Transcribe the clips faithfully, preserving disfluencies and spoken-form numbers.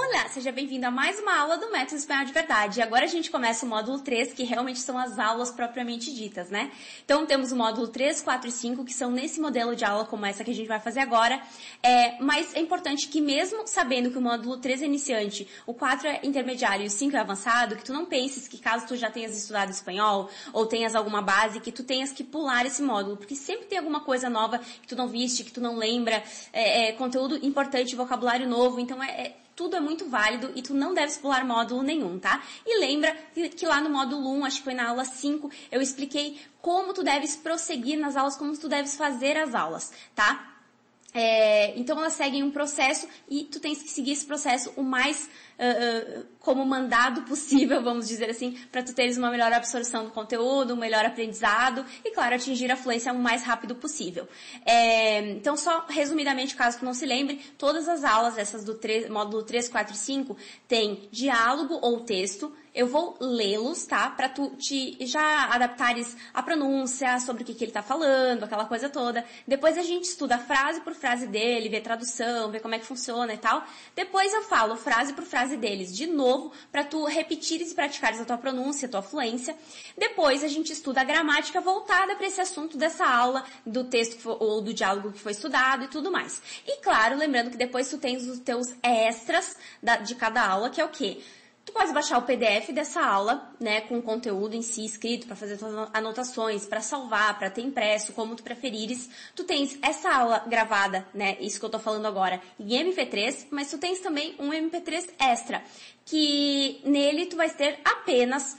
Olá, seja bem-vindo a mais uma aula do Método Espanhol de Verdade. E agora a gente começa o módulo três, que realmente são as aulas propriamente ditas, né? Então temos o módulo três, quatro e cinco, que são nesse modelo de aula como essa que a gente vai fazer agora. É, mas é importante que mesmo sabendo que o módulo três é iniciante, o quatro é intermediário e o cinco é avançado, que tu não penses que caso tu já tenhas estudado espanhol ou tenhas alguma base, que tu tenhas que pular esse módulo, porque sempre tem alguma coisa nova que tu não viste, que tu não lembra, é, é, conteúdo importante, vocabulário novo, então é... é tudo é muito válido e tu não deves pular módulo nenhum, tá? E lembra que lá no módulo um, acho que foi na aula cinco, eu expliquei como tu deves prosseguir nas aulas, como tu deves fazer as aulas, tá? É, então elas seguem um processo e tu tens que seguir esse processo o mais uh, uh, como mandado possível, vamos dizer assim, para tu teres uma melhor absorção do conteúdo, um melhor aprendizado e, claro, atingir a fluência o mais rápido possível. É, então, só resumidamente, caso tu não se lembre, todas as aulas, essas do três, módulo três, quatro e cinco, tem diálogo ou texto. Eu vou lê-los, tá? Pra tu te já adaptares a pronúncia, sobre o que, que ele tá falando, aquela coisa toda. Depois a gente estuda frase por frase dele, vê tradução, vê como é que funciona e tal. Depois eu falo frase por frase deles de novo, pra tu repetires e praticares a tua pronúncia, a tua fluência. Depois a gente estuda a gramática voltada pra esse assunto dessa aula, do texto que foi, ou do diálogo que foi estudado e tudo mais. E claro, lembrando que depois tu tens os teus extras da, de cada aula, que é o quê? Tu pode baixar o P D F dessa aula, né, com o conteúdo em si escrito, para fazer tuas anotações, para salvar, para ter impresso, como tu preferires. Tu tens essa aula gravada, né, isso que eu tô falando agora, em M P três, mas tu tens também um M P três extra, que nele tu vais ter apenas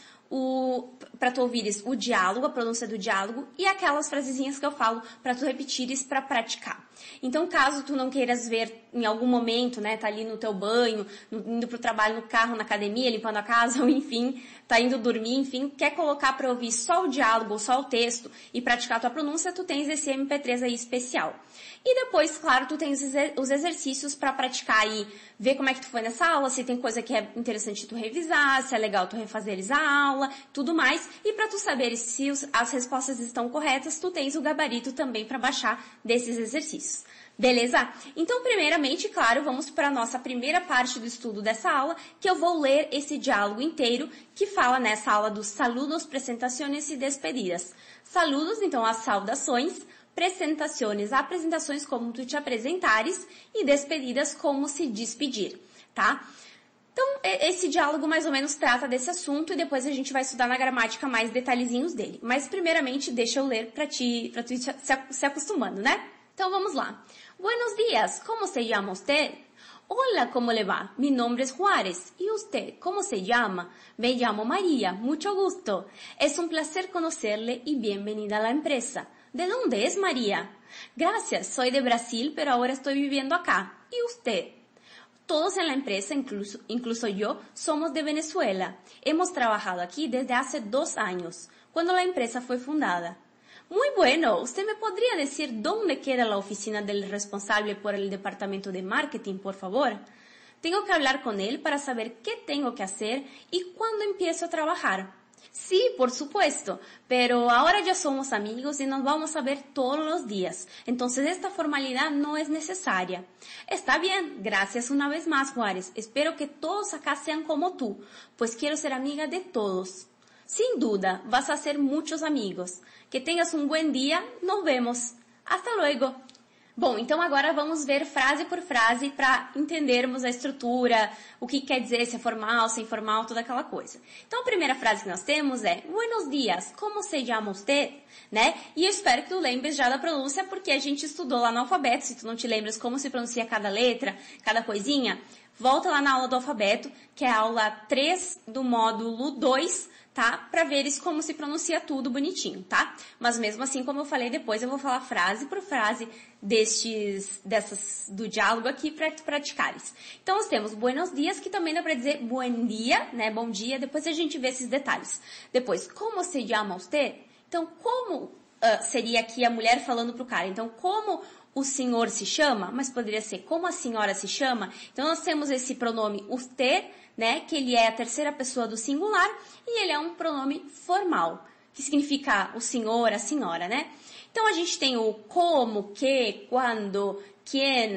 o, para tu ouvires o diálogo, a pronúncia do diálogo e aquelas frasezinhas que eu falo para tu repetires para praticar. Então, caso tu não queiras ver em algum momento, né, tá ali no teu banho, indo pro trabalho no carro, na academia, limpando a casa, ou enfim, tá indo dormir, enfim, quer colocar para ouvir só o diálogo ou só o texto e praticar a tua pronúncia, tu tens esse M P três aí especial. E depois, claro, tu tens os exercícios para praticar e ver como é que tu foi nessa aula, se tem coisa que é interessante tu revisar, se é legal tu refazeres a aula, tudo mais. E para tu saberes se os, as respostas estão corretas, tu tens o gabarito também para baixar desses exercícios. Beleza? Então, primeiramente, claro, vamos para a nossa primeira parte do estudo dessa aula, que eu vou ler esse diálogo inteiro, que fala nessa aula dos saludos, presentações e despedidas. Saludos, então, as saudações, presentações, apresentações como tu te apresentares, e despedidas, como se despedir, tá? Então, esse diálogo mais ou menos trata desse assunto e depois a gente vai estudar na gramática mais detalhezinhos dele. Mas, primeiramente, deixa eu ler para ti, para tu ir se acostumando, né? Então, vamos lá. Buenos días, ¿cómo se llama usted? Hola, ¿cómo le va? Mi nombre es Juárez. ¿Y usted, cómo se llama? Me llamo María, mucho gusto. Es un placer conocerle y bienvenida a la empresa. ¿De dónde es María? Gracias, soy de Brasil, pero ahora estoy viviendo acá. ¿Y usted? Todos en la empresa, incluso, incluso yo, somos de Venezuela. Hemos trabajado aquí desde hace dos años, cuando la empresa fue fundada. Muy bueno, ¿usted me podría decir dónde queda la oficina del responsable por el departamento de marketing, por favor? Tengo que hablar con él para saber qué tengo que hacer y cuándo empiezo a trabajar. Sí, por supuesto, pero ahora ya somos amigos y nos vamos a ver todos los días, entonces esta formalidad no es necesaria. Está bien, gracias una vez más, Juárez. Espero que todos acá sean como tú, pues quiero ser amiga de todos. Sin duda, vas a hacer muchos amigos. Que tenhas um bom dia, nos vemos. Hasta luego. Bom, então agora vamos ver frase por frase para entendermos a estrutura, o que quer dizer, se é formal, se é informal, toda aquela coisa. Então a primeira frase que nós temos é Buenos días, ¿cómo se llama usted? Né? E eu espero que tu lembres já da pronúncia, porque a gente estudou lá no alfabeto, se tu não te lembras como se pronuncia cada letra, cada coisinha, volta lá na aula do alfabeto, que é a aula três do módulo dois, tá? Pra veres como se pronuncia tudo bonitinho, tá? Mas mesmo assim, como eu falei, depois eu vou falar frase por frase destes, dessas, do diálogo aqui pra tu praticares. Então nós temos buenos dias, que também dá pra dizer buen dia, né? Bom dia, depois a gente vê esses detalhes. Depois, como se llama usted? Então, como uh, seria aqui a mulher falando pro cara? Então, como o senhor se chama? Mas poderia ser como a senhora se chama? Então nós temos esse pronome usted, né? Que ele é a terceira pessoa do singular e ele é um pronome formal, que significa o senhor, a senhora, né? Então a gente tem o como, que, quando, quem,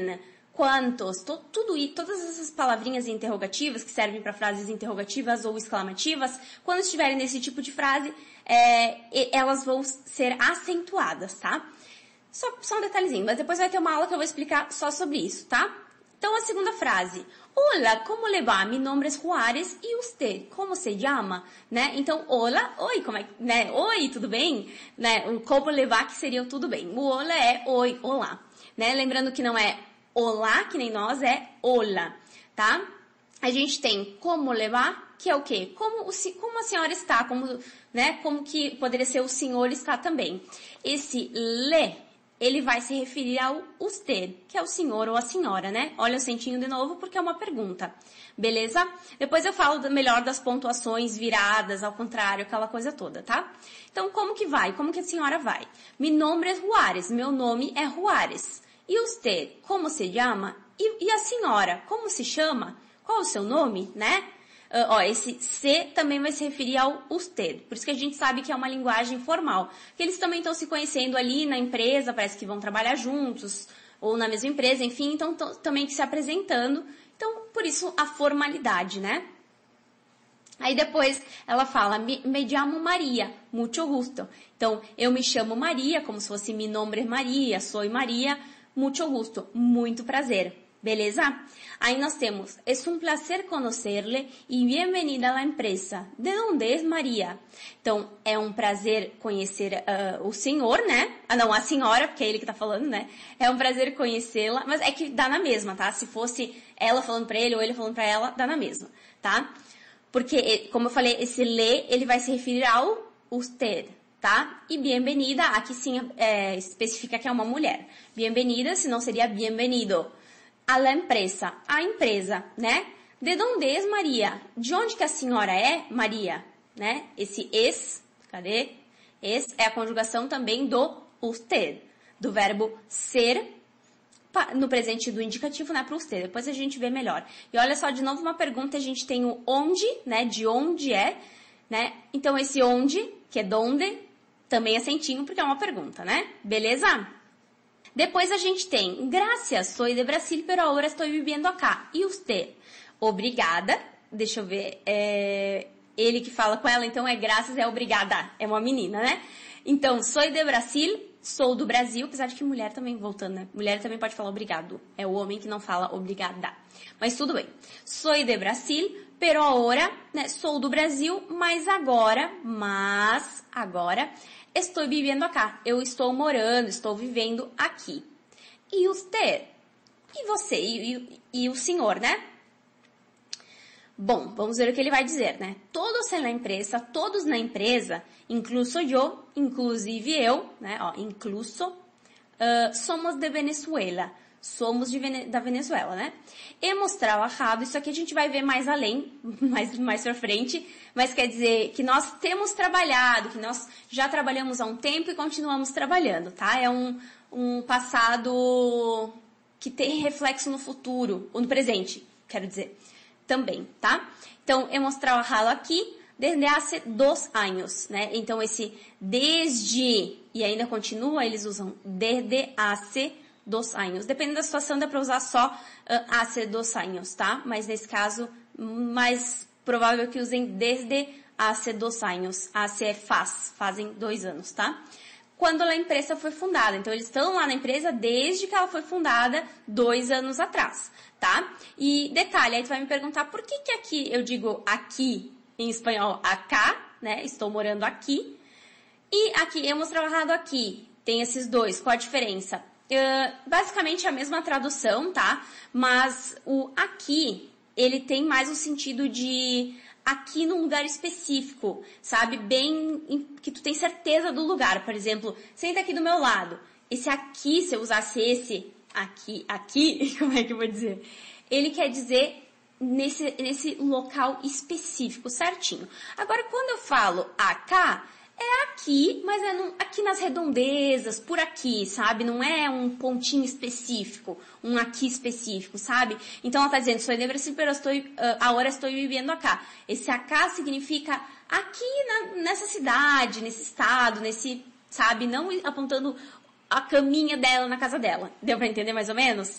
quantos, to, tudo e todas essas palavrinhas interrogativas que servem para frases interrogativas ou exclamativas, quando estiverem nesse tipo de frase, é, elas vão ser acentuadas, tá? Só, só um detalhezinho, mas depois vai ter uma aula que eu vou explicar só sobre isso, tá? Então a segunda frase, hola, como le va? Mi nombre es Juárez e usted, como se llama? Né? Então, hola, oi, como é, né? Oi, tudo bem? Né? O como le va que seria o tudo bem. O hola é oi, olá, né? Lembrando que não é olá, que nem nós, é hola, tá? A gente tem como le va, que é o quê? Como, o, como a senhora está, como, né? Como que poderia ser o senhor está também. Esse le, ele vai se referir ao usted, que é o senhor ou a senhora, né? Olha o acentinho de novo porque é uma pergunta. Beleza? Depois eu falo melhor das pontuações viradas, ao contrário, aquela coisa toda, tá? Então, como que vai? Como que a senhora vai? Mi nombre es Juárez. Meu nome é Juárez. E usted, como se chama? E, e a senhora, como se chama? Qual o seu nome, né? Uh, ó, esse se também vai se referir ao usted. Por isso que a gente sabe que é uma linguagem formal. Porque eles também estão se conhecendo ali na empresa, parece que vão trabalhar juntos, ou na mesma empresa, enfim, então também se apresentando. Então, por isso a formalidade, né? Aí depois ela fala, me, me chamo Maria, mucho gusto. Então, eu me chamo Maria, como se fosse mi nombre Maria, sou Maria, mucho gusto, muito prazer. Beleza? Aí nós temos, es un placer conocerle y bienvenida a la empresa. ¿De dónde es Maria? Então, é um prazer conhecer uh, o senhor, né? Ah, não, a senhora, porque é ele que tá falando, né? É um prazer conhecê-la, mas é que dá na mesma, tá? Se fosse ela falando pra ele ou ele falando pra ela, dá na mesma, tá? Porque, como eu falei, esse le, ele vai se referir ao usted, tá? E bienvenida, aqui sim é, especifica que é uma mulher. Bienvenida, senão seria bienvenido. A la empresa, a empresa, né? De onde é Maria? De onde que a senhora é, Maria? Né? Esse es, cadê? Es é a conjugação também do usted, do verbo ser, no presente do indicativo, né, para usted. Depois a gente vê melhor. E olha só, de novo uma pergunta, a gente tem o onde, né, de onde é, né? Então esse onde, que é donde, também é acentinho porque é uma pergunta, né? Beleza? Depois a gente tem, gracias, soy de Brasil, pero ahora estoy viviendo acá. E usted? Obrigada. Deixa eu ver, é ele que fala com ela, então é graças, é obrigada. É uma menina, né? Então, soy de Brasil, sou do Brasil, apesar de que mulher também, voltando, né? Mulher também pode falar obrigado. É o homem que não fala obrigada. Mas tudo bem. Soy de Brasil, pero ahora, né? Sou do Brasil, mas agora, mas agora... Estou vivendo acá. Eu estou morando, estou vivendo aqui. E usted? E você? E, e, e o senhor, né? Bom, vamos ver o que ele vai dizer, né? Todos na empresa, todos na empresa, incluso eu, inclusive eu, né? Ó, incluso, uh, somos de Venezuela. Somos de Vene- da Venezuela, né? Hemos trabajado, isso aqui a gente vai ver mais além, mais, mais pra frente, mas quer dizer que nós temos trabalhado, que nós já trabalhamos há um tempo e continuamos trabalhando, tá? É um, um passado que tem reflexo no futuro, ou no presente, quero dizer, também, tá? Então, hemos trabajado aqui desde há dois anos, né? Então, esse desde, e ainda continua, eles usam desde hace dos anos. Dependendo da situação, dá para usar só uh, hace dos anos, tá? Mas nesse caso, mais provável que usem desde hace dos anos. Hace é faz, fazem dois anos, tá? Quando a empresa foi fundada. Então, eles estão lá na empresa desde que ela foi fundada dois anos atrás, tá? E detalhe, aí tu vai me perguntar por que que aqui eu digo aqui, em espanhol, acá, né? Estou morando aqui. E aqui, hemos trabalhado aqui. Tem esses dois, qual a diferença? Uh, basicamente a mesma tradução, tá? Mas o aqui, ele tem mais um sentido de aqui num lugar específico, sabe? Bem, que tu tem certeza do lugar. Por exemplo, senta aqui do meu lado. Esse aqui, se eu usasse esse aqui, aqui, como é que eu vou dizer? Ele quer dizer nesse, nesse local específico, certinho. Agora, quando eu falo acá, é aqui, mas é no, aqui nas redondezas, por aqui, sabe? Não é um pontinho específico, um aqui específico, sabe? Então ela está dizendo, sou de Brasil, pero estou, uh, agora estou vivendo acá. Esse acá significa aqui na, nessa cidade, nesse estado, nesse, sabe? Não apontando a caminha dela na casa dela. Deu para entender mais ou menos?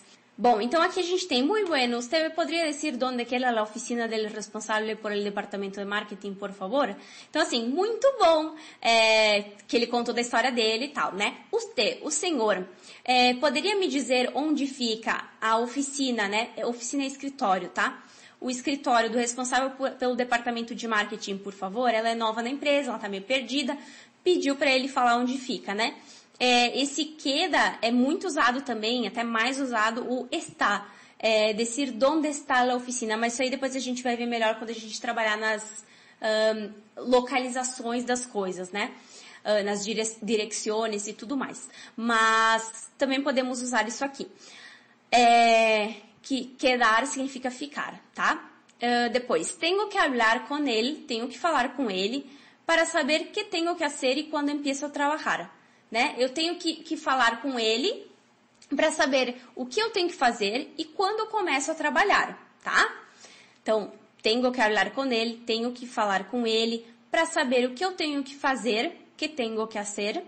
Bom, então aqui a gente tem, muy bueno, usted poderia dizer onde queda a oficina del responsável por el departamento de marketing, por favor? Então, assim, muito bom é, que ele contou da história dele e tal, né? Usted, o senhor, é, poderia me dizer onde fica a oficina, né? Oficina é escritório, tá? O escritório do responsável por, pelo departamento de marketing, por favor? Ela é nova na empresa, ela tá meio perdida, pediu para ele falar onde fica, né? É, esse queda é muito usado também, até mais usado o está, é, dizer onde está a oficina, mas isso aí depois a gente vai ver melhor quando a gente trabalhar nas um, localizações das coisas, né? Uh, nas dire direções e tudo mais. Mas também podemos usar isso aqui. É, que quedar significa ficar, tá? Uh, depois, tenho que falar com ele, tenho que falar com ele para saber que tenho que fazer e quando empiezo a trabalhar. Né? Eu tenho que, que falar com ele para saber o que eu tenho que fazer e quando eu começo a trabalhar, tá? Então, tenho que falar com ele, tenho que falar com ele para saber o que eu tenho que fazer, que tenho que fazer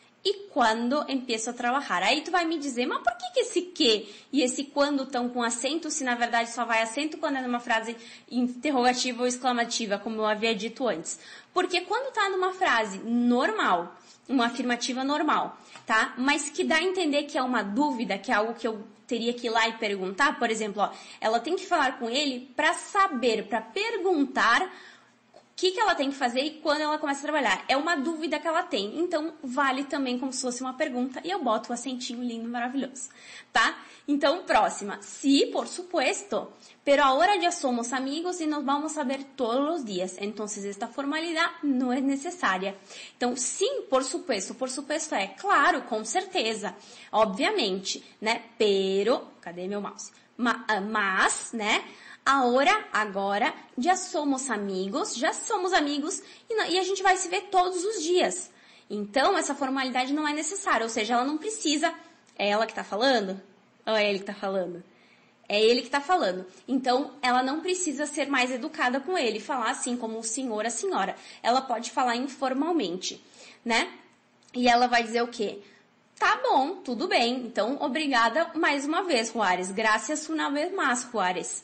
e quando empiezo a trabalhar. Aí tu vai me dizer, mas por que, que esse que e esse quando estão com acento, se na verdade só vai acento quando é numa frase interrogativa ou exclamativa, como eu havia dito antes? Porque quando tá numa frase normal, uma afirmativa normal, tá? Mas que dá a entender que é uma dúvida, que é algo que eu teria que ir lá e perguntar, por exemplo, ó, ela tem que falar com ele para saber, para perguntar o que, que ela tem que fazer e quando ela começa a trabalhar. É uma dúvida que ela tem, então vale também como se fosse uma pergunta e eu boto o acentinho lindo, maravilhoso, tá? Então, próxima. Sí, por supuesto, pero ahora ya somos amigos y nos vamos a ver todos los días, entonces esta formalidad no es necesaria. Então, sim, por supuesto, por supuesto é claro, com certeza, obviamente, né? Pero, cadê meu mouse? Ma, mas, né? Ahora, agora, já somos amigos, já somos amigos e, e a gente vai se ver todos os dias. Então, essa formalidade não é necessária, ou seja, ela não precisa, é ela que tá falando? Ou é ele que tá falando? É ele que tá falando. Então, ela não precisa ser mais educada com ele, falar assim como o senhor, a senhora. Ela pode falar informalmente, né? E ela vai dizer o quê? Tá bom, tudo bem. Então, obrigada mais uma vez, Juárez. Gracias una vez más, Juárez.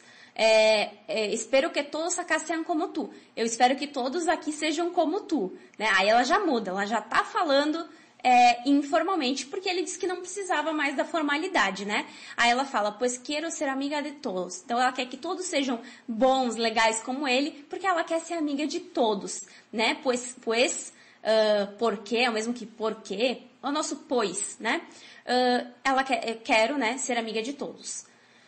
É, é, espero que todos acá sejam como tu. Eu espero que todos aqui sejam como tu. Né? Aí ela já muda, ela já tá falando é, informalmente, porque ele disse que não precisava mais da formalidade, né? Aí ela fala, pois quero ser amiga de todos. Então ela quer que todos sejam bons, legais como ele, porque ela quer ser amiga de todos, né? Pois, pois, uh, porque, é o mesmo que porque, é o nosso pois, né? Uh, ela quer, eu quero, né, ser amiga de todos.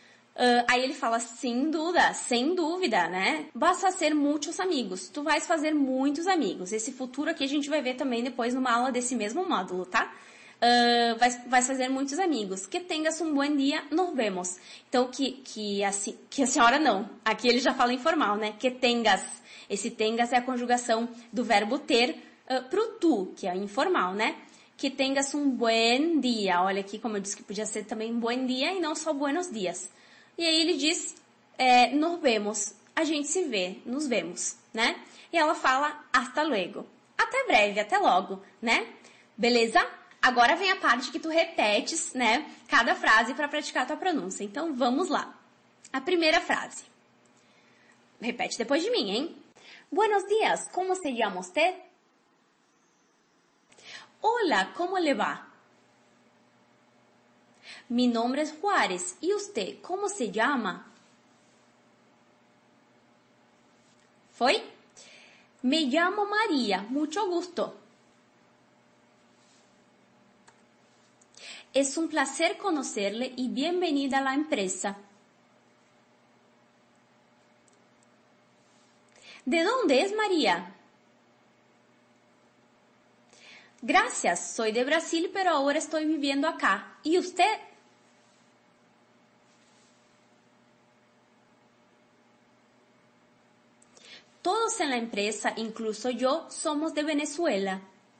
Uh, aí ele fala, sem dúvida, sem dúvida, né? Vas a ser muitos amigos. Tu vais fazer muitos amigos. Esse futuro aqui a gente vai ver também depois numa aula desse mesmo módulo, tá? Uh, vais, vais fazer muitos amigos. Que tenhas um bom dia, nos vemos. Então, que, que, a, que a senhora não. Aqui ele já fala informal, né? Que tenhas. Esse tenhas é a conjugação do verbo ter uh, pro tu, que é informal, né? Que tenhas um bom dia. Olha aqui como eu disse que podia ser também bom dia e não só buenos dias. E aí ele diz, é, nos vemos, a gente se vê, nos vemos, né? E ela fala, hasta luego. Até breve, até logo, né? Beleza? Agora vem a parte que tu repetes, né? Cada frase para praticar a tua pronúncia. Então, vamos lá. A primeira frase. Repete depois de mim, hein? Buenos días, ¿cómo se llama usted? Hola, ¿cómo le va? Mi nombre es Juárez. ¿Y usted cómo se llama? ¿Foi? Me llamo María. Mucho gusto. Es un placer conocerle y bienvenida a la empresa. ¿De dónde es María? Gracias, soy de Brasil, pero ahora estoy viviendo acá. ¿Y usted? Todos en la empresa, incluso yo, somos de Venezuela.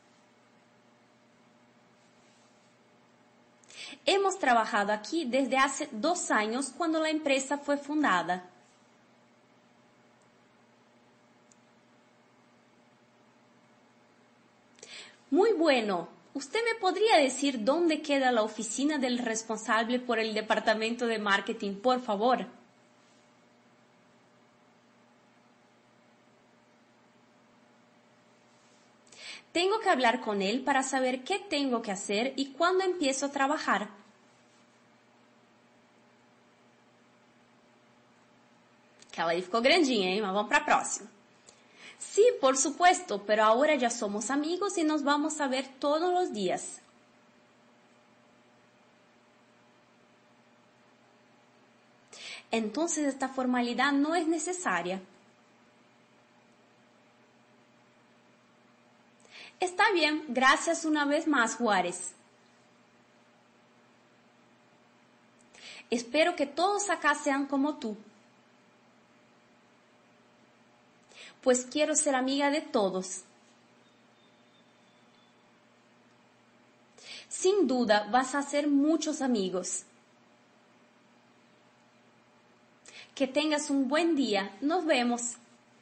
Hemos trabajado aquí desde hace dos años cuando la empresa fue fundada. Muy bueno. ¿Usted me podría decir dónde queda la oficina del responsable por el departamento de marketing, por favor? Tengo que hablar con él para saber qué tengo que hacer y cuándo empiezo a trabajar. Aquela aí ficou grandinha, hein? Mas vamos para a próxima. Sí, por supuesto, pero ahora ya somos amigos y nos vamos a ver todos los días. Entonces esta formalidad no es necesaria. Está bien, gracias una vez más, Juárez. Espero que todos acá sean como tú. Pues quiero ser amiga de todos. Sin duda vas a hacer muchos amigos. Que tengas un buen día. Nos vemos.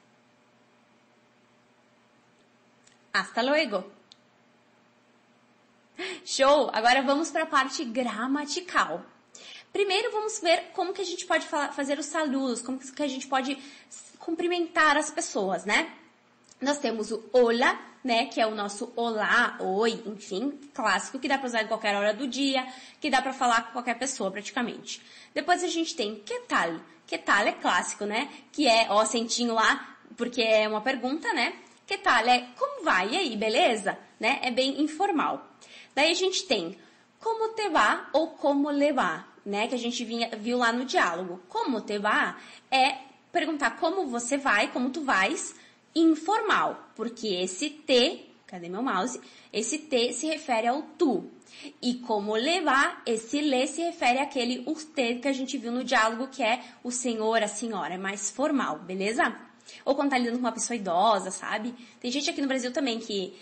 Hasta luego. Show! Agora vamos para a parte gramatical. Primeiro vamos ver como que a gente pode fazer os saludos, como que a gente pode cumprimentar as pessoas, né? Nós temos o hola, né, que é o nosso olá, oi, enfim, clássico, que dá para usar em qualquer hora do dia, que dá para falar com qualquer pessoa praticamente. Depois a gente tem que tal. Que tal é clássico, né? Que é o acentinho lá, porque é uma pergunta, né? Que tal é como vai, e aí, beleza? Né? É bem informal. Daí a gente tem como te va ou como le va, né? Que a gente vinha, viu lá no diálogo. Como te va é perguntar como você vai, como tu vais, informal, porque esse te, cadê meu mouse? Esse te se refere ao tu. E como levar, esse le se refere àquele usted que a gente viu no diálogo, que é o senhor, a senhora, é mais formal, beleza? Ou quando tá lidando com uma pessoa idosa, sabe? Tem gente aqui no Brasil também que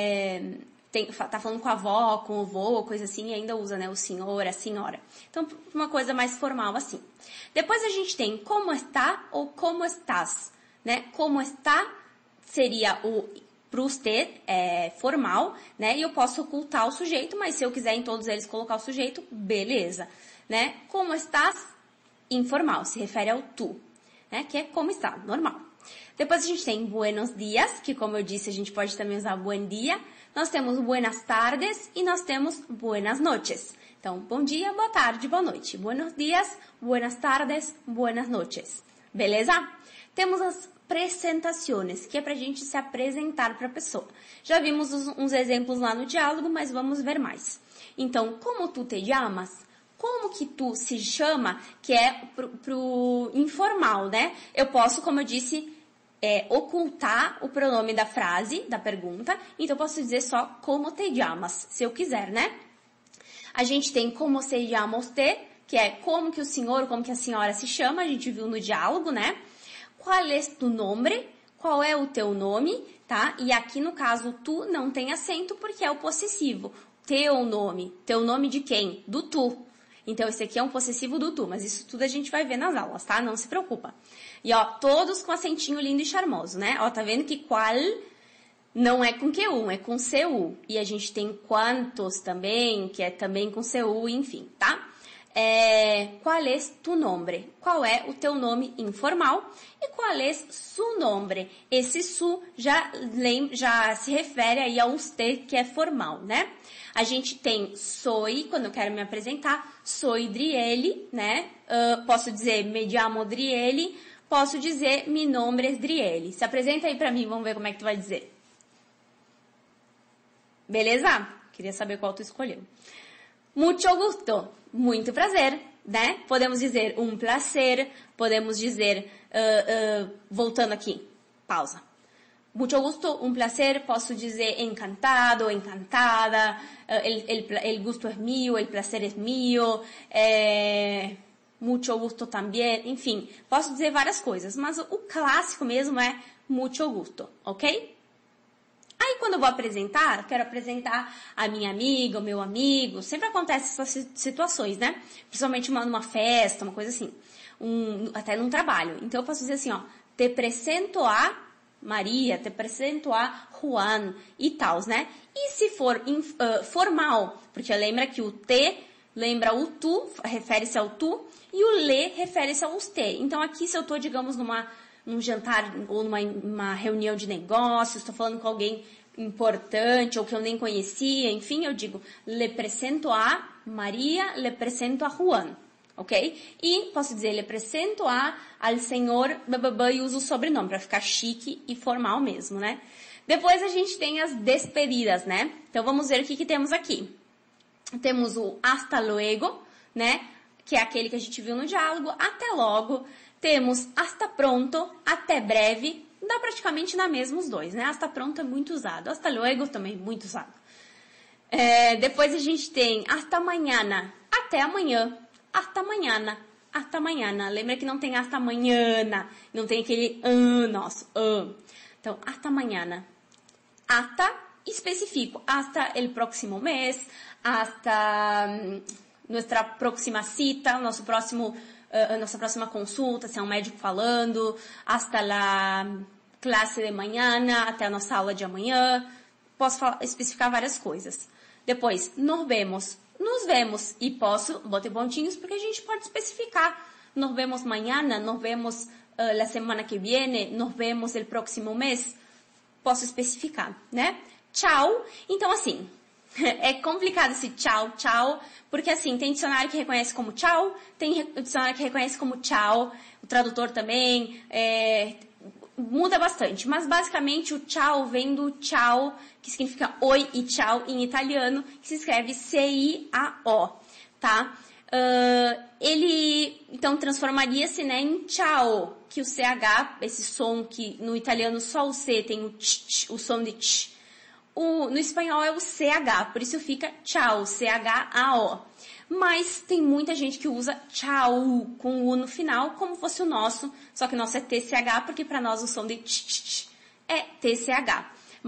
é, tem, tá falando com a avó, com o avô, coisa assim, e ainda usa, né, o senhor, a senhora. Então, uma coisa mais formal assim. Depois a gente tem como está ou como estás, né? Como está seria o para usted é formal, né? E eu posso ocultar o sujeito, mas se eu quiser em todos eles colocar o sujeito, beleza, né? Como estás? Informal, se refere ao tu, né? Que é como está, normal. Depois a gente tem buenos dias, que como eu disse, a gente pode também usar buen dia. Nós temos buenas tardes e nós temos buenas noches. Então, bom dia, boa tarde, boa noite. Buenos dias, buenas tardes, buenas noches. Beleza? Temos as apresentações, que é pra gente se apresentar para a pessoa. Já vimos uns, uns exemplos lá no diálogo, mas vamos ver mais. Então, como tu te chamas? Como que tu se chama? Que é pro, pro informal, né? Eu posso, como eu disse, é, ocultar o pronome da frase, da pergunta. Então, eu posso dizer só como te chamas, se eu quiser, né? A gente tem como se llama usted, que é como que o senhor, como que a senhora se chama. A gente viu no diálogo, né? Qual é tu nome? Qual é o teu nome, tá? E aqui no caso tu não tem acento porque é o possessivo. Teu nome. Teu nome de quem? Do tu. Então esse aqui é um possessivo do tu, mas isso tudo a gente vai ver nas aulas, tá? Não se preocupa. E ó, todos com acentinho lindo e charmoso, né? Ó, tá vendo que qual não é com Q um, é com C U. E a gente tem quantos também, que é também com C U, enfim, tá? É, qual é tu nome? Qual é o teu nome informal? E qual é su nome? Esse su já, já se refere aí ao usted, que é formal, né? A gente tem soy, quando eu quero me apresentar, soy Driele, né? Uh, posso dizer me llamo Driele, posso dizer mi nombre es Driele. Se apresenta aí pra mim, vamos ver como é que tu vai dizer. Beleza? Queria saber qual tu escolheu. Mucho gusto, muito prazer, né? Podemos dizer um placer, podemos dizer, uh, uh, voltando aqui, pausa. Mucho gusto, um placer, posso dizer encantado, encantada, uh, el, el, el gusto es mío, el placer es mío, é, mucho gusto também, enfim, posso dizer várias coisas, mas o clássico mesmo é mucho gusto, ok? Aí quando eu vou apresentar, quero apresentar a minha amiga, o meu amigo, sempre acontece essas situações, né? Principalmente uma, numa festa, uma coisa assim, um, até num trabalho. Então eu posso dizer assim, ó, te presento a Maria, te apresento a Juan e tal, né? E se for uh, formal, porque lembra que o te lembra o tu, refere-se ao tu, e o le refere-se ao te. Então aqui se eu tô, digamos, numa, num jantar ou numa uma reunião de negócios, estou falando com alguém importante ou que eu nem conhecia, enfim, eu digo, le presento a Maria, le presento a Juan. Ok? E posso dizer, le presento a al senhor bababá e uso o sobrenome para ficar chique e formal mesmo, né? Depois a gente tem as despedidas, né? Então vamos ver o que que temos aqui. Temos o hasta luego, né? Que é aquele que a gente viu no diálogo, até logo. Temos hasta pronto, até breve. Dá praticamente na mesma os dois, né? Hasta pronto é muito usado. Hasta luego também muito usado. É, depois a gente tem hasta mañana, até amanhã. Hasta mañana, hasta mañana. Lembra que não tem hasta mañana, não tem aquele an nosso, an. Então, hasta mañana. Hasta, especifico, hasta el próximo mes, hasta um, nuestra próxima cita, nosso próximo, uh, nossa próxima consulta, se é um médico falando, hasta la classe de mañana, até a nossa aula de amanhã. Posso falar, especificar várias coisas. Depois, nos vemos. Nos vemos, e posso, vou ter pontinhos, porque a gente pode especificar. Nos vemos mañana, nos vemos uh, la semana que viene, nos vemos el próximo mês. Posso especificar, né? Tchau. Então, assim, é complicado esse tchau, tchau, porque assim, tem dicionário que reconhece como tchau, tem dicionário que reconhece como tchau, o tradutor também, é, muda bastante, mas basicamente o tchau vem do tchau, que significa oi e tchau em italiano, que se escreve C I A O, tá? Uh, ele, então, transformaria-se, né, em tchau, que o C H, esse som que no italiano só o C tem o tch, tch, o som de tch, o, no espanhol é o C H, por isso fica tchau, C H A O. Mas tem muita gente que usa tchau com o U no final, como fosse o nosso, só que o nosso é T C H, porque para nós o som de tch, tch, tch é T C H.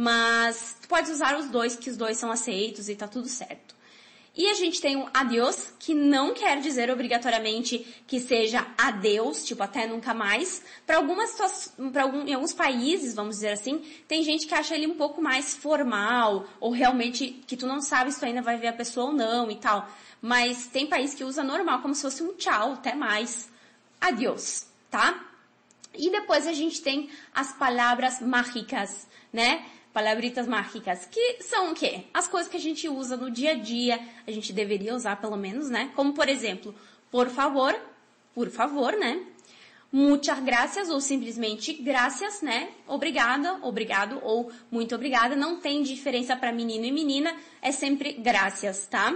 Mas tu pode usar os dois, que os dois são aceitos e tá tudo certo. E a gente tem o adiós, que não quer dizer obrigatoriamente que seja adeus, tipo até nunca mais. Para algumas situações, para algum, em alguns países, vamos dizer assim, tem gente que acha ele um pouco mais formal, ou realmente que tu não sabe se tu ainda vai ver a pessoa ou não e tal. Mas tem país que usa normal, como se fosse um tchau, até mais. Adiós, tá? E depois a gente tem as palavras mágicas, né? Palabritas mágicas, que são o quê? As coisas que a gente usa no dia a dia, a gente deveria usar pelo menos, né? Como, por exemplo, por favor, por favor, né? Muchas gracias, ou simplesmente gracias, né? Obrigada, obrigado, ou muito obrigada. Não tem diferença para menino e menina, é sempre gracias, tá?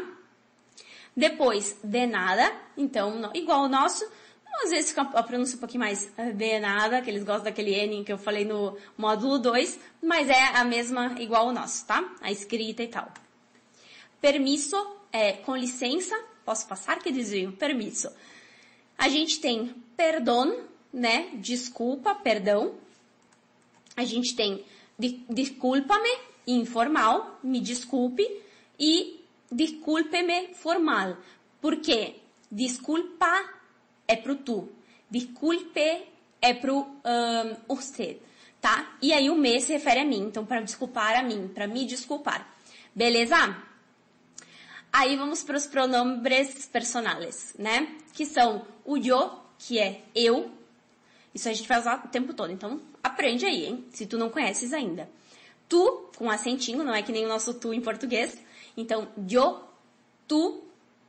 Depois, de nada, então, igual o nosso, às vezes fica a pronúncia um pouquinho mais de nada, que eles gostam daquele N que eu falei no módulo dois, mas é a mesma, igual o nosso, tá? A escrita e tal. Permisso, é, com licença, posso passar? Que desvio? Permisso. A gente tem perdão, né? Desculpa, perdão. A gente tem desculpa-me, informal, me desculpe, e desculpe-me, formal. Por quê? Desculpa é pro tu. Desculpe é pro um, você, tá? E aí o me se refere a mim. Então, para desculpar a mim, para me desculpar. Beleza? Aí vamos para os pronombres personales, né? Que são o yo, que é eu. Isso a gente vai usar o tempo todo. Então, aprende aí, hein? Se tu não conheces ainda. Tu, com acentinho, não é que nem o nosso tu em português. Então, yo, tu,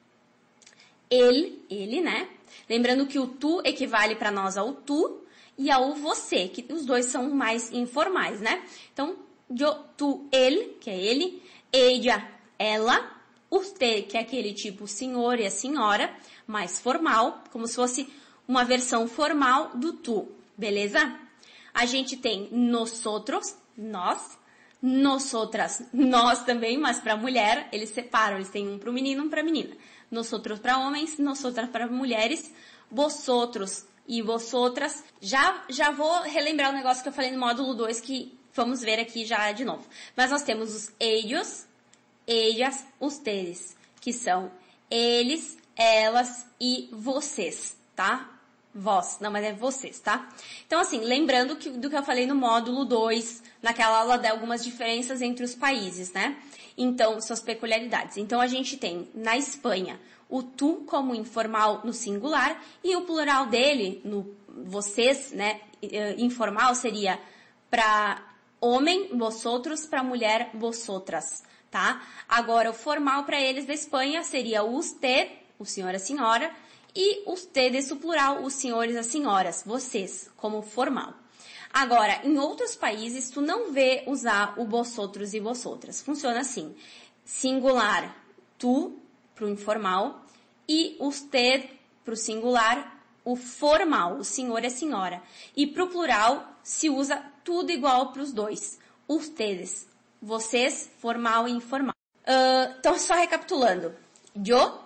ele, ele, né? Lembrando que o tu equivale para nós ao tu e ao você, que os dois são mais informais, né? Então, yo, tu, ele, que é ele, ella, ela, usted, que é aquele tipo senhor e a senhora, mais formal, como se fosse uma versão formal do tu, beleza? A gente tem nosotros, nós, nosotras, nós também, mas para mulher, eles separam, eles têm um para o menino e um para a menina. Nosotros para homens, nosotras para mulheres, vosotros e vosotras. Já, já vou relembrar o negócio que eu falei no módulo dois, que vamos ver aqui já de novo. Mas nós temos os ellos, ellas, ustedes, que são eles, elas e vocês, tá? Vós, não, mas é vocês, tá? Então, assim, lembrando que, do que eu falei no módulo dois, naquela aula de algumas diferenças entre os países, né? Então, suas peculiaridades. Então, a gente tem, na Espanha, o tu como informal no singular e o plural dele, no vocês, né, informal, seria para homem, vosotros, para mulher, vosotras, tá? Agora, o formal para eles da Espanha seria o usted, o senhor, a senhora, e ustedes, o plural, os senhores, as senhoras, vocês, como formal. Agora, em outros países, tu não vê usar o vosotros e vosotras. Funciona assim. Singular, tu, pro informal, e usted, pro singular, o formal, o senhor e a senhora. E pro plural, se usa tudo igual pros dois. Ustedes, vocês, formal e informal. Uh, então, só recapitulando. Eu,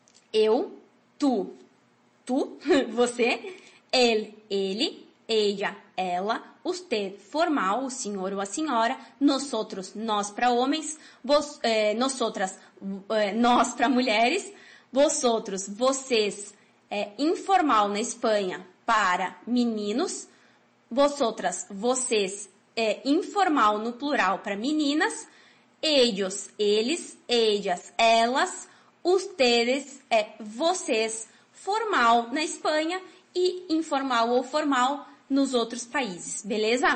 eu, tu, tu, você, ele, ele, ella, ela, usted, formal, o senhor ou a senhora, nosotros, nós para homens, vos, eh, nosotras, eh, nós para mulheres, vosotros, vocês, eh, informal na Espanha para meninos, vosotras, vocês, eh, informal no plural para meninas, ellos, eles, ellas, elas, ustedes, é vocês, formal na Espanha e informal ou formal nos outros países, beleza?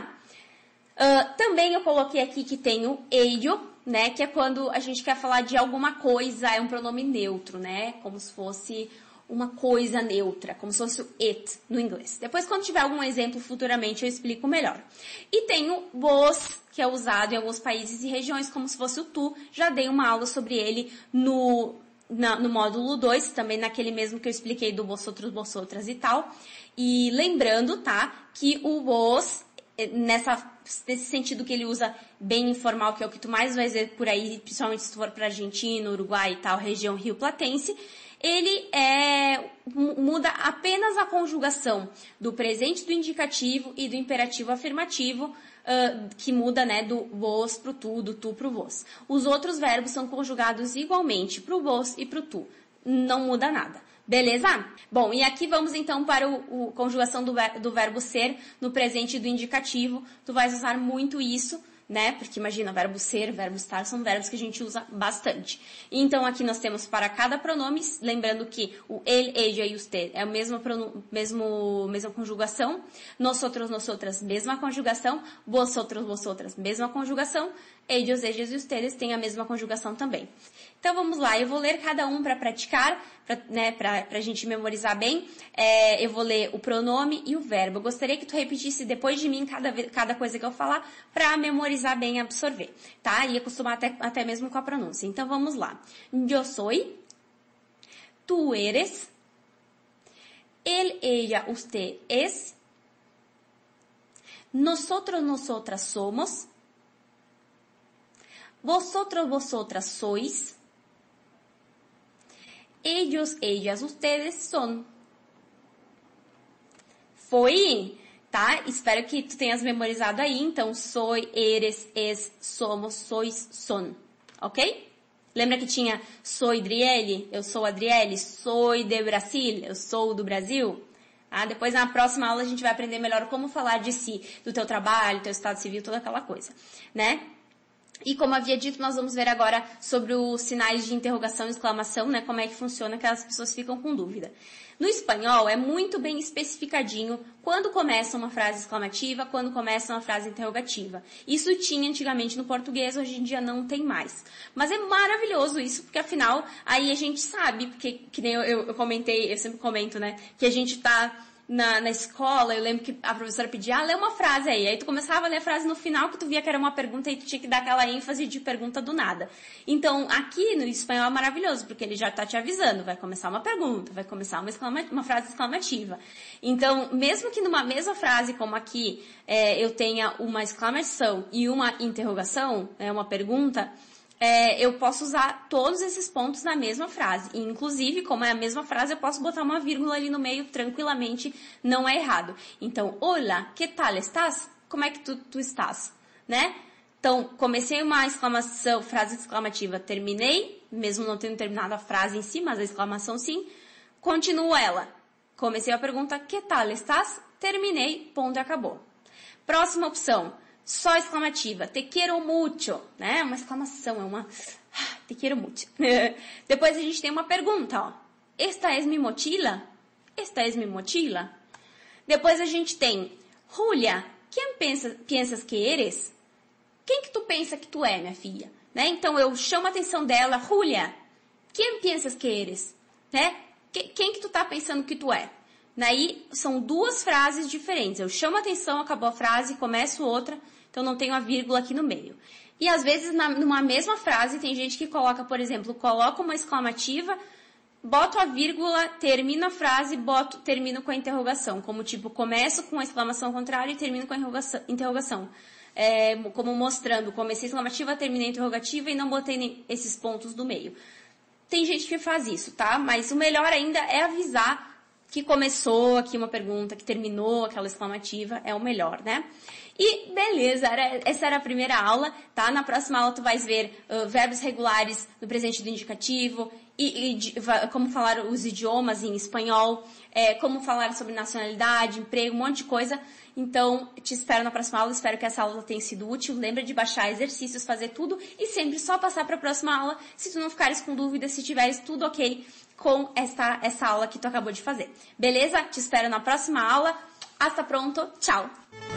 Uh, também eu coloquei aqui que tem o ello, né, que é quando a gente quer falar de alguma coisa, é um pronome neutro, né, como se fosse uma coisa neutra, como se fosse o it no inglês. Depois, quando tiver algum exemplo futuramente, eu explico melhor. E tem o vos, que é usado em alguns países e regiões, como se fosse o tu, já dei uma aula sobre ele no... Na, no módulo dois, também naquele mesmo que eu expliquei do vosotros, vosotras e tal. E lembrando, tá, que o vos, nessa, nesse sentido que ele usa bem informal, que é o que tu mais vai ver por aí, principalmente se tu for para Argentina, Uruguai e tal, região Rio Platense, ele é, muda apenas a conjugação do presente do indicativo e do imperativo afirmativo, Uh, que muda, né, do vos pro tu, do tu pro vos. Os outros verbos são conjugados igualmente pro vos e pro tu. Não muda nada. Beleza? Bom, e aqui vamos então para o, o conjugação do, ver, do verbo ser no presente do indicativo. Tu vais usar muito isso, né? Porque imagina, verbo ser, verbo estar são verbos que a gente usa bastante. Então aqui nós temos para cada pronome, lembrando que o ele, ella e usted é a mesma, mesmo, mesma conjugação. Nosotros, nosotras, mesma conjugação. Vosotros, vosotras, mesma conjugação. Ellos, ellas e ustedes têm a mesma conjugação também. Então vamos lá, eu vou ler cada um para praticar, pra, né, para a gente memorizar bem. É, eu vou ler o pronome e o verbo. Eu gostaria que tu repetisse depois de mim cada, cada coisa que eu falar para memorizar bem e absorver, tá? E acostumar até, até mesmo com a pronúncia. Então vamos lá. Yo soy, tú eres, él, ella, usted es, nosotros, nosotras somos, vosotros, vosotras sois, ellos, ellas, ustedes son. Foi, tá? Espero que tu tenhas memorizado aí. Então, soy, eres, es, somos, sois, son. Ok? Lembra que tinha soy Driele, eu sou Adriele, soy de Brasil, eu sou do Brasil? Ah, depois na próxima aula a gente vai aprender melhor como falar de si, do teu trabalho, teu estado civil, toda aquela coisa, né? E como havia dito, nós vamos ver agora sobre os sinais de interrogação e exclamação, né? Como é que funciona, que as pessoas ficam com dúvida. No espanhol, é muito bem especificadinho quando começa uma frase exclamativa, quando começa uma frase interrogativa. Isso tinha antigamente no português, hoje em dia não tem mais. Mas é maravilhoso isso, porque afinal, aí a gente sabe, porque que nem eu, eu, eu comentei, eu sempre comento, né? Que a gente tá... Na, na escola, eu lembro que a professora pedia, ah, lê uma frase aí. Aí tu começava a ler a frase no final, que tu via que era uma pergunta e tu tinha que dar aquela ênfase de pergunta do nada. Então, aqui no espanhol é maravilhoso, porque ele já tá te avisando, vai começar uma pergunta, vai começar uma, exclama, uma frase exclamativa. Então, mesmo que numa mesma frase, como aqui, é, eu tenha uma exclamação e uma interrogação, é, uma pergunta, É, eu posso usar todos esses pontos na mesma frase. E, inclusive, como é a mesma frase, eu posso botar uma vírgula ali no meio tranquilamente, não é errado. Então, hola, que tal estás? Como é que tu, tu estás? Né? Então, comecei uma exclamação, frase exclamativa, terminei, mesmo não tendo terminado a frase em si, mas a exclamação sim. Continuo ela. Comecei a pergunta, que tal estás? Terminei, ponto e acabou. Próxima opção, só exclamativa, te quero mucho, né? Uma exclamação, é uma... te quero mucho. Depois a gente tem uma pergunta, ó. Esta es mi mochila? Esta es mi mochila? Depois a gente tem, Julia, quem pensa, pensas que eres? Quem que tu pensa que tu é, minha filha? Né? Então eu chamo a atenção dela, Julia, quem pensas que eres? Né? Quem que tu tá pensando que tu é? Daí são duas frases diferentes. Eu chamo a atenção, acabou a frase, começo outra, então não tenho a vírgula aqui no meio. E às vezes na, numa mesma frase tem gente que coloca, por exemplo, coloca uma exclamativa, boto a vírgula, termino a frase, boto, termino com a interrogação. Como tipo, começo com a exclamação contrária e termino com a interrogação. É, como mostrando, comecei a exclamativa, terminei a interrogativa e não botei nem esses pontos do meio. Tem gente que faz isso, tá? Mas o melhor ainda é avisar que começou aqui uma pergunta, que terminou aquela exclamativa, é o melhor, né? E beleza, era, essa era a primeira aula, tá? Na próxima aula tu vais ver uh, verbos regulares no presente do indicativo, e, e como falar os idiomas em espanhol, é, como falar sobre nacionalidade, emprego, um monte de coisa. Então, te espero na próxima aula, espero que essa aula tenha sido útil. Lembra de baixar exercícios, fazer tudo e sempre só passar para a próxima aula se tu não ficares com dúvida, se tiveres tudo ok com essa, essa aula que tu acabou de fazer. Beleza? Te espero na próxima aula. Hasta pronto. Tchau!